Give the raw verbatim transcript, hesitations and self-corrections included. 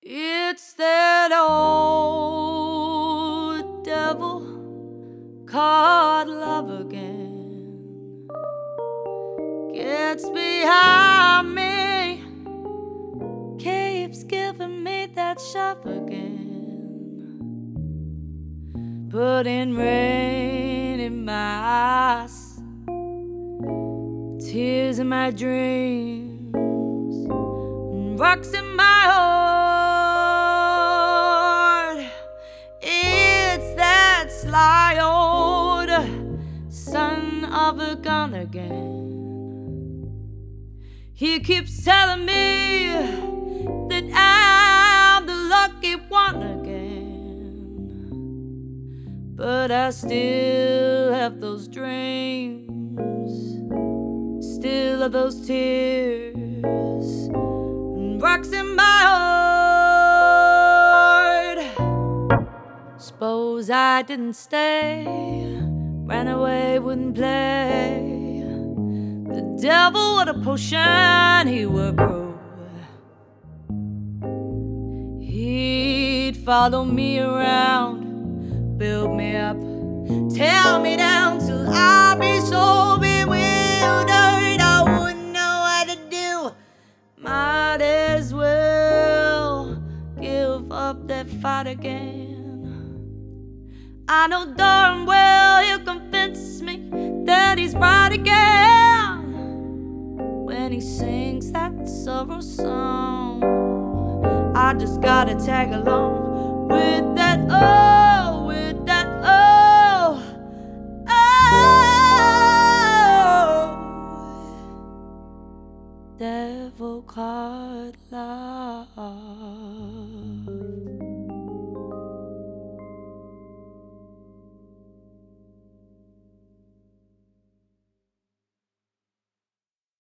It's that old devil called love again. Gets behind me, keeps giving me that shove again, putting rain in my eyes, tears in my dreams, and rocks in my heart. It's that sly old son of a gun again. He keeps telling me that I'm the lucky one again, but I still have those dreams, still have those tears and rocks in my heart. Suppose I didn't stay, ran away, wouldn't play the devil with a potion he would brew. He'd follow me around, build me up, tear me down till I'd be so bewildered I wouldn't know what to do. Might as well give up that fight again. I know darn well he'll convince me that he's right again when he sings that sorrow song. I just gotta tag along with that, oh, with that, oh, oh, devil called